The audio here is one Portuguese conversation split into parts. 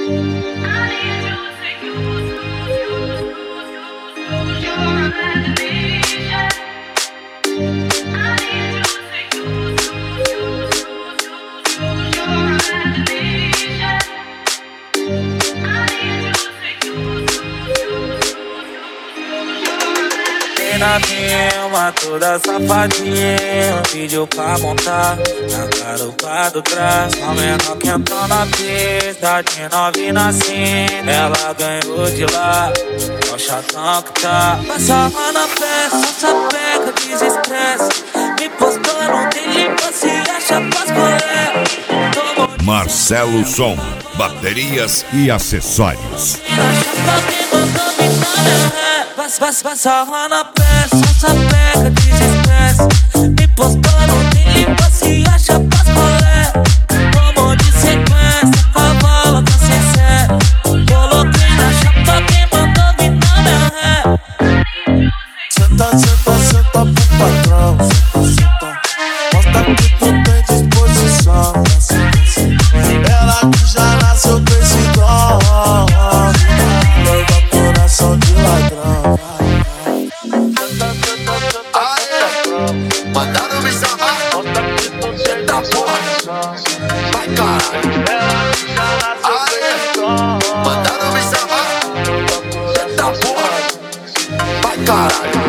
Na filma, toda safadinha, pediu pra montar na garupa do trás. A menor que entrou na pista de novinha assim, ela ganhou de lá, o chatão que tá. Passava na festa, sapeca, desestresse, me postou no dele, se acha pra escolher. Marcelo Som, baterias e acessórios. Passava na peça, sapeca, desestresse, me postou no dele, se acha pra escolher. Como de sequência, cavalo tá sincero, coloquei na chapa quem mandou vir na minha ré. Senta, senta, senta pro patrão, senta, senta, mostra que tu tem disposição. Ela que já nasceu com esse dom, leva coração de ladrão. Mandaram me chamar, eita porra, vai caralho. Mandaram me chamar, eita porra, vai caralho.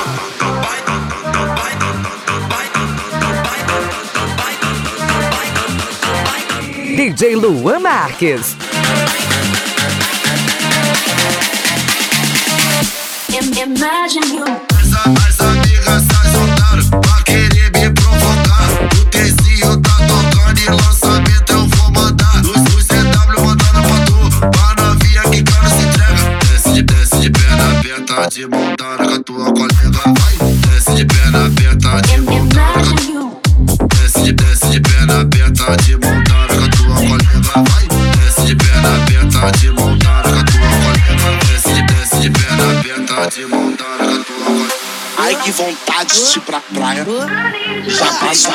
DJ Luan Marques. Imagine you. As amigas se soltaram pra querer me provocar. O Tezinho tá tocando e lançamento eu vou mandar. Os CW mandando pra tu, pra novinha que cara se entrega. Desce de perna aberta, de mão dada com a tua colega. Vai, desce de perna aberta, de mão dada com a tua. Desce de perna aberta, de mão dada com a tua colega. Vai, desce de perna aberta, de mão dada com a tua colega. Desce de perna aberta, de mão dada com a tua colega. Ai que vontade de ir pra praia. Já passa,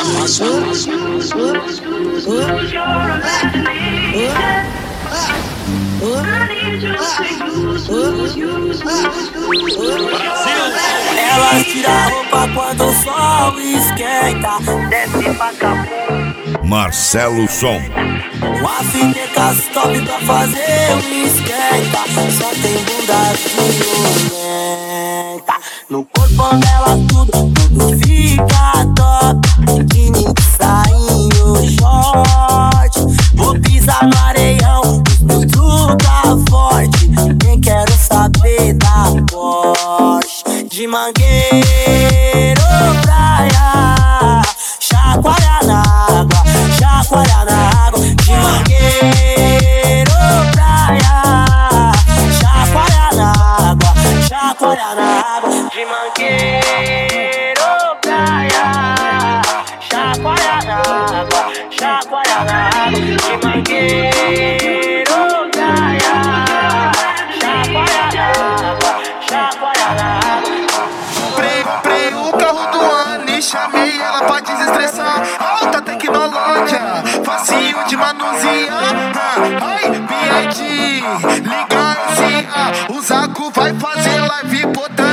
Ela tira a roupa quando o sol esquenta, desce pra Capu. Marcelo Som. O Afineca top pra fazer um esquenta, só tem bunda violenta. No corpo dela tudo fica top. Biquíni, sainho, short. Vou pisar no areião, tudo tá forte. Nem quero saber da Porsche. De Mangueiro, praia, chacoalha na água, chacoalha na água. De Mangueiro, praia, chacoalha na água, chacoalha na água. De Mangueiro, praia, chacoalha na água, chacoalha na água. De Mangueiro, praia, chacoalha na água, chacoalha na água. Comprei o carro do ano e chamei ela pra desestressar. Alta tecnologia, facinho de manusear. Ai, BID, liga esse. O Zaco vai fazer live botando